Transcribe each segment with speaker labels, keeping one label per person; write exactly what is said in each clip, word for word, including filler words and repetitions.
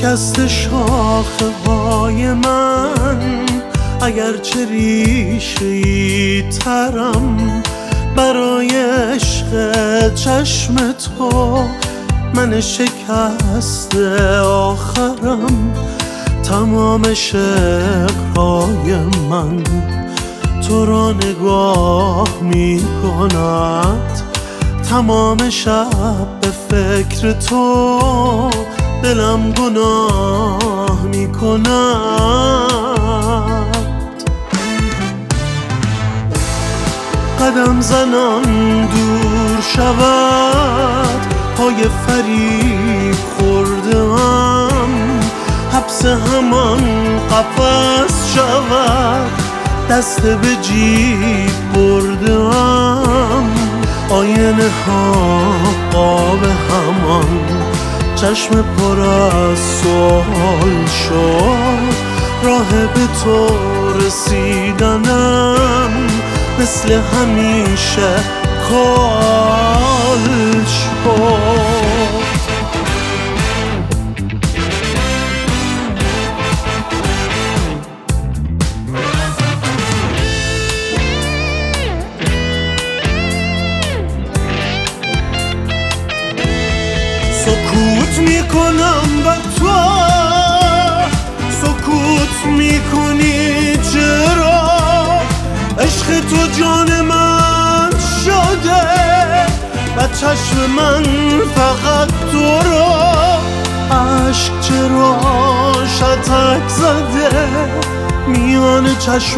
Speaker 1: شکست شاخه های من، اگرچه ریشه‌ای ترم، برای عشق چشم تو من شکست آخرم. تمام شعرهای من تو را نگاه می کند، تمام شب به فکر تو دلم گناه می کند. قدم زنان دور شود، پای فریب خوردم، حبس همان قفس شود، دست به جیب بردم. آینه ها قاب همان، چشم پر از سوال شد، راه به تو رسیدنم مثل همیشه کال شد. سکوت میکنم و تو سکوت میکنی، چرا؟ عشق تو جان من شده و چشم من فقط تو را. عشق چرا شتک زده میان چشم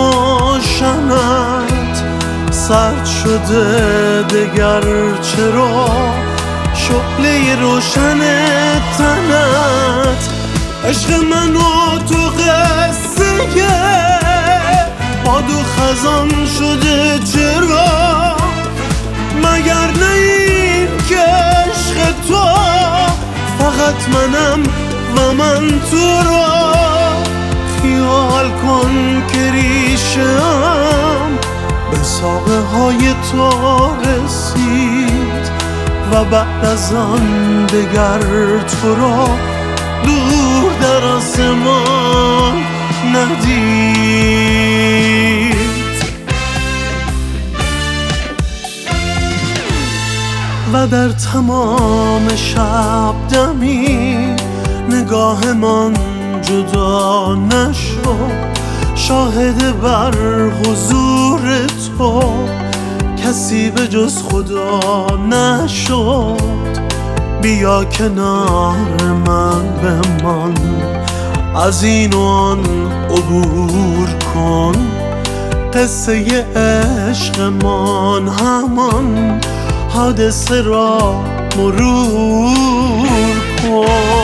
Speaker 1: روشنت، سرد شده دگر چرا شعله روشن تنت؟ عشق من و تو قصه باد و خزان شده، چرا؟ مگر نه این که عشق تو فقط منم و من تو را. خیال کن که ریشه‌ام به ساقه های تو رسید و بعد از آن دگر تو را دور در آسمان ندید. و در تمام شب دمی نگاهمان جدا نشد، شاهد بر حضور تو کسی به جز خدا نشد. بیا کنار من بمان، از این و آن عبور کن، قصه عشقمان همان حادثه را مرور کن.